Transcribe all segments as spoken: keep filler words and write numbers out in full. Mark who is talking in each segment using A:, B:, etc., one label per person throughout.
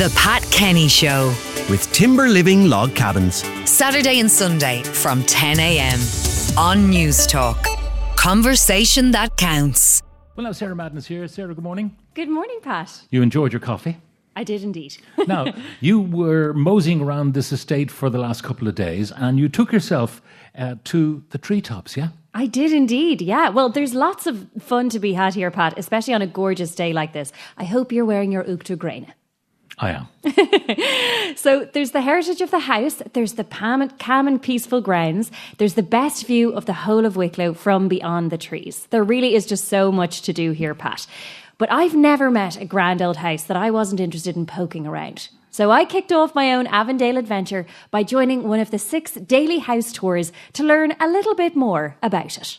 A: The Pat Kenny Show
B: with Timber Living Log Cabins.
A: Saturday and Sunday from ten a.m. on News Talk. Conversation that counts.
C: Well, now Sarah Madden is here. Sarah, good morning.
D: Good morning, Pat.
C: You enjoyed your coffee?
D: I did indeed.
C: Now, you were moseying around this estate for the last couple of days and you took yourself uh, to the treetops, yeah?
D: I did indeed, yeah. Well, there's lots of fun to be had here, Pat, especially on a gorgeous day like this. I hope you're wearing your Uachtar Grain.
C: I am.
D: So there's the heritage of the house, there's the calm and, calm and peaceful grounds, there's the best view of the whole of Wicklow from beyond the trees. There really is just so much to do here, Pat. But I've never met a grand old house that I wasn't interested in poking around. So I kicked off my own Avondale adventure by joining one of the six daily house tours to learn a little bit more about it.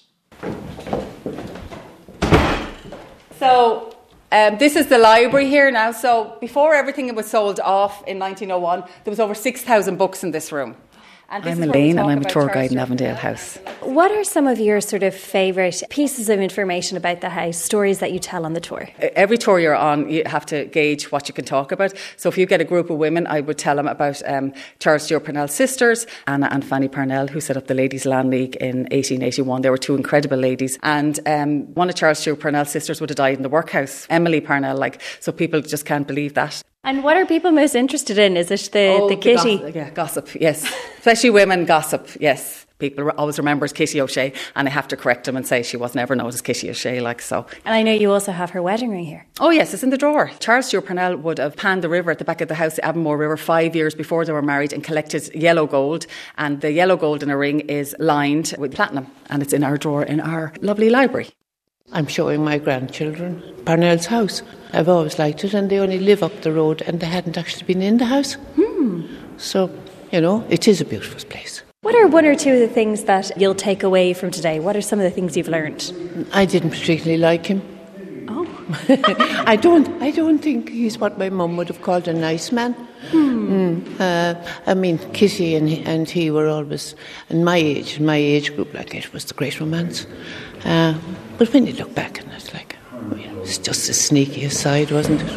E: So um, this is the library here now. So before everything was sold off in nineteen oh one, there was over six thousand books in this room. And this
F: I'm
E: is where we
F: Elaine
E: talk
F: and I'm a
E: about
F: tour
E: Charles
F: guide in
E: Stewart
F: Avondale
E: Parnell.
F: House.
D: What are some of your sort of favourite pieces of information about the house, stories that you tell on the tour?
E: Every tour you're on, you have to gauge what you can talk about. So if you get a group of women, I would tell them about um, Charles Stewart Parnell's sisters, Anna and Fanny Parnell, who set up the Ladies' Land League in eighteen eighty-one. They were two incredible ladies. And um, one of Charles Stewart Parnell's sisters would have died in the workhouse, Emily Parnell, like, so people just can't believe that.
D: And what are people most interested in? Is it the,
E: Oh,
D: the kitty?
E: gossip, yeah, gossip, yes. Especially women, gossip, yes. People always remember as Kitty O'Shea, and I have to correct them and say she was never known as Kitty O'Shea, like so.
D: And I know you also have her wedding ring here.
E: Oh yes, it's in the drawer. Charles Stewart Parnell would have panned the river at the back of the house, the Avonmore River, five years before they were married and collected yellow gold. And the yellow gold in a ring is lined with platinum, and it's in our drawer in our lovely library.
G: I'm showing my grandchildren Parnell's house. I've always liked it, and they only live up the road and they hadn't actually been in the house.
D: Hmm.
G: So, you know, it is a beautiful place.
D: What are one or two of the things that you'll take away from today? What are some of the things you've learned?
G: I didn't particularly like him.
D: Oh.
G: I don't I don't think he's what my mum would have called a nice man.
D: Hmm.
G: Mm. Uh, I mean, Kitty and he, and he were always, in my age, in my age group, like it was the great romance. Uh, but when you look back and it's like, oh, you know, it's just a sneaky aside, wasn't it?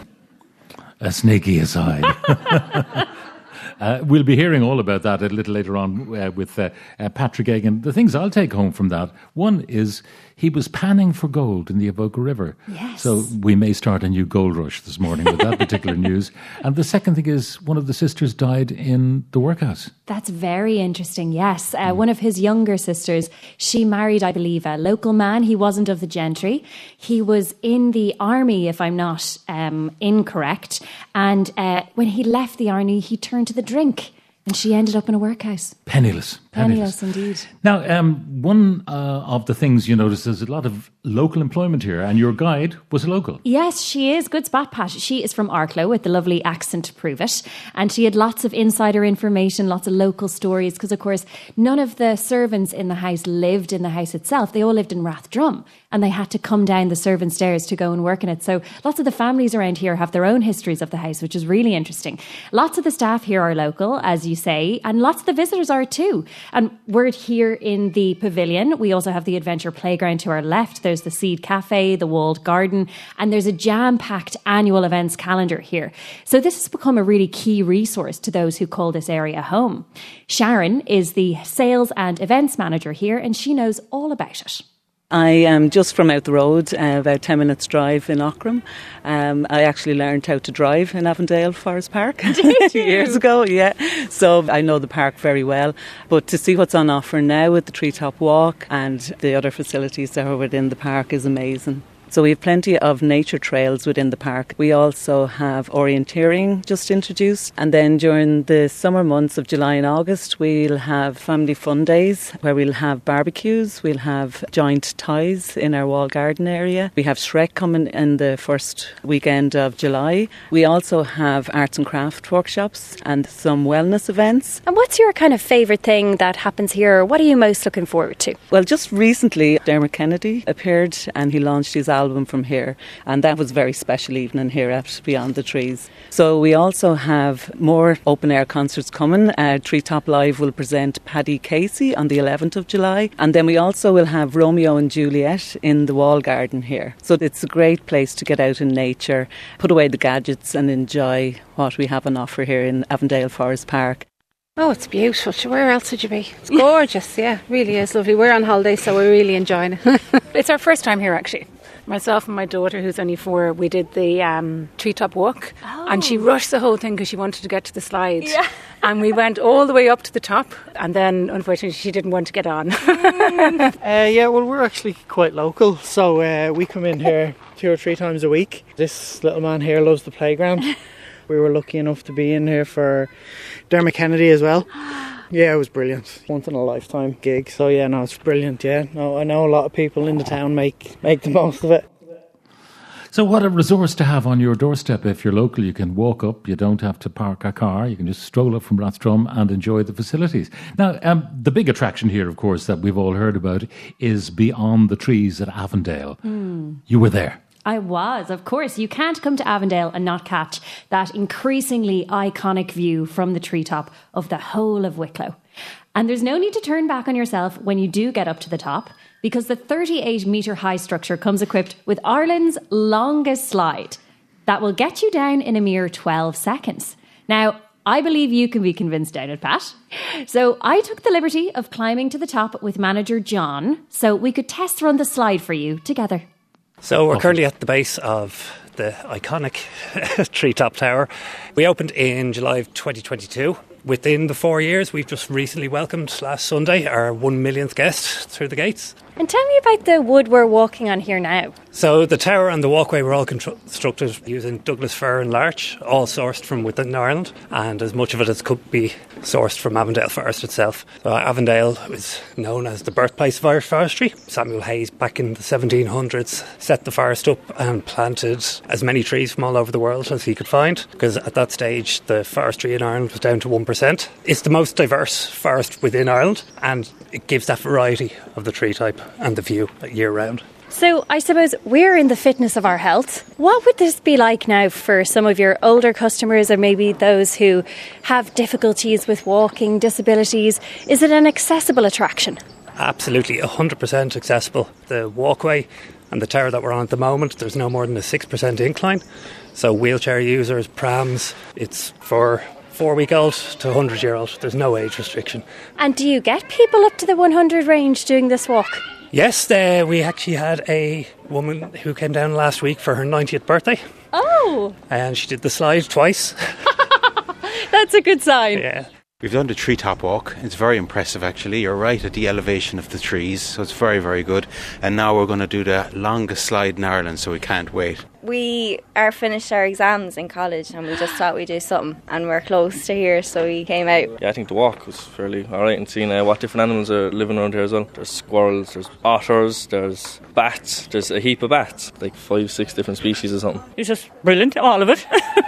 C: A sneaky aside. Uh, we'll be hearing all about that a little later on uh, with uh, uh, Patrick Egan. The things I'll take home from that, one is he was panning for gold in the Avoca River.
D: Yes.
C: So we may start a new gold rush this morning with that particular news. And the second thing is one of the sisters died in the workhouse.
D: That's very interesting, yes. Uh, mm. One of his younger sisters, she married, I believe, a local man. He wasn't of the gentry. He was in the army, if I'm not um, incorrect. And uh, when he left the army, he turned to the drink, and she ended up in a workhouse.
C: Penniless.
D: Penniless,
C: Penniless
D: indeed.
C: Now, um, one uh, of the things you notice is a lot of local employment here, and your guide was a local.
D: Yes, she is. Good spot, Pat. She is from Arklow with the lovely accent to prove it. And she had lots of insider information, lots of local stories, because, of course, none of the servants in the house lived in the house itself. They all lived in Rathdrum, and they had to come down the servant stairs to go and work in it. So lots of the families around here have their own histories of the house, which is really interesting. Lots of the staff here are local, as you say, and lots of the visitors are too. And we're here in the pavilion. We also have the Adventure Playground to our left. There's the Seed Cafe, the Walled Garden, and there's a jam-packed annual events calendar here. So this has become a really key resource to those who call this area home. Sharon is the sales and events manager here, and she knows all about it.
F: I am just from out the road, uh, about ten minutes drive in Aughrim. Um, I actually learned how to drive in Avondale Forest Park two years ago, yeah. So I know the park very well. But to see what's on offer now with the Treetop Walk and the other facilities that are within the park is amazing. So we have plenty of nature trails within the park. We also have orienteering just introduced. And then during the summer months of July and August, we'll have family fun days where we'll have barbecues. We'll have joint ties in our wall garden area. We have Shrek coming in the first weekend of July. We also have arts and craft workshops and some wellness events.
D: And what's your kind of favourite thing that happens here? What are you most looking forward to?
F: Well, just recently, Dermot Kennedy appeared and he launched his album album from here, and that was a very special evening here at Beyond the Trees. So we also have more open air concerts coming. Uh, Treetop Live will present Paddy Casey on the eleventh of July, and then we also will have Romeo and Juliet in the Wall Garden here. So it's a great place to get out in nature, put away the gadgets and enjoy what we have on offer here in Avondale Forest Park.
H: Oh, it's beautiful. Where else would you be? It's gorgeous, yeah, really is lovely. We're on holiday, so we're really enjoying it.
I: It's our first time here, actually. Myself and my daughter, who's only four, we did the um, treetop walk, oh. and she rushed the whole thing because she wanted to get to the slide. Yeah. And we went all the way up to the top, and then, unfortunately, she didn't want to get on.
J: uh, yeah, well, we're actually quite local, so uh, we come in here two or three times a week. This little man here loves the playground. We were lucky enough to be in here for Dermot Kennedy as well. Yeah, it was brilliant. Once in a lifetime gig. So yeah, no, it's brilliant. Yeah, no, I know a lot of people in the town make make the most of it.
C: So what a resource to have on your doorstep. If you're local, you can walk up, you don't have to park a car, you can just stroll up from Rathdrum and enjoy the facilities. Now, um, the big attraction here, of course, that we've all heard about is Beyond the Trees at Avondale. Mm. You were there.
D: I was, of course. You can't come to Avondale and not catch that increasingly iconic view from the treetop of the whole of Wicklow. And there's no need to turn back on yourself when you do get up to the top, because the thirty-eight metre high structure comes equipped with Ireland's longest slide that will get you down in a mere twelve seconds. Now, I believe you can be convinced down it, Pat. So I took the liberty of climbing to the top with manager John so we could test run the slide for you together.
K: So we're currently at the base of the iconic Treetop Tower. We opened in July of twenty twenty-two. Within the four years, we've just recently welcomed last Sunday our one millionth guest through the gates.
D: And tell me about the wood we're walking on here now.
K: So the tower and the walkway were all constructed using Douglas fir and larch, all sourced from within Ireland, and as much of it as could be sourced from Avondale Forest itself. So Avondale is known as the birthplace of Irish forestry. Samuel Hayes, back in the seventeen hundreds, set the forest up and planted as many trees from all over the world as he could find, because at that stage the forestry in Ireland was down to one percent. It's the most diverse forest within Ireland, and it gives that variety of the tree type and the view year round.
D: So I suppose we're in the fitness of our health. What would this be like now for some of your older customers, or maybe those who have difficulties with walking, disabilities? Is it an accessible attraction?
K: Absolutely, one hundred percent accessible. The walkway and the tower that we're on at the moment, there's no more than a six percent incline. So wheelchair users, prams, it's for four-week-old to one hundred-year-old. There's no age restriction.
D: And do you get people up to the one hundred range doing this walk?
K: Yes, uh, we actually had a woman who came down last week for her ninetieth birthday.
D: Oh!
K: And she did the slide twice.
D: That's a good sign.
K: Yeah.
L: We've done the treetop walk. It's very impressive, actually. You're right at the elevation of the trees, so it's very, very good. And now we're going to do the longest slide in Ireland, so we can't wait.
M: We are finished our exams in college and we just thought we'd do something, and we're close to here, so we came out.
N: Yeah, I think the walk was fairly alright, and seeing uh, what different animals are living around here as well. There's squirrels, there's otters, there's bats, there's a heap of bats, like five, six different species or something.
O: It's just brilliant, all of it.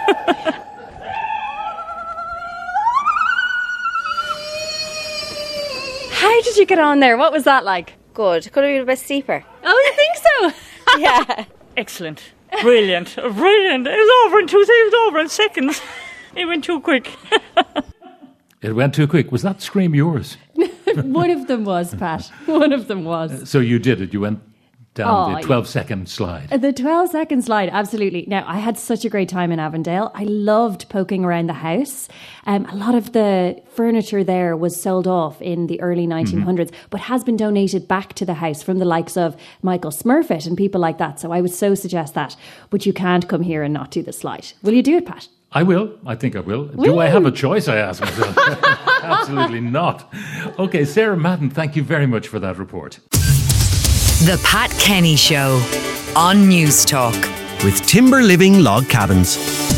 D: How did you get on there? What was that like?
M: Good. Could have been a bit steeper.
D: Oh, you think so?
M: Yeah.
O: Excellent. Brilliant. Brilliant. It was over in two, it was over in seconds. It went too quick.
C: It went too quick. Was that scream yours?
D: One of them was, Pat. One of them was.
C: So you did it. You went down
D: oh,
C: the twelve-second slide.
D: The twelve-second slide, absolutely. Now, I had such a great time in Avondale. I loved poking around the house. Um, a lot of the furniture there was sold off in the early nineteen hundreds, mm-hmm. but has been donated back to the house from the likes of Michael Smurfett and people like that. So I would so suggest that. But you can't come here and not do the slide. Will you do it, Pat?
C: I will. I think I will.
D: Woo!
C: Do I have a choice, I ask myself? Absolutely not. Okay, Sarah Madden, thank you very much for that report.
A: The Pat Kenny Show on News Talk.
B: With Timber Living Log Cabins.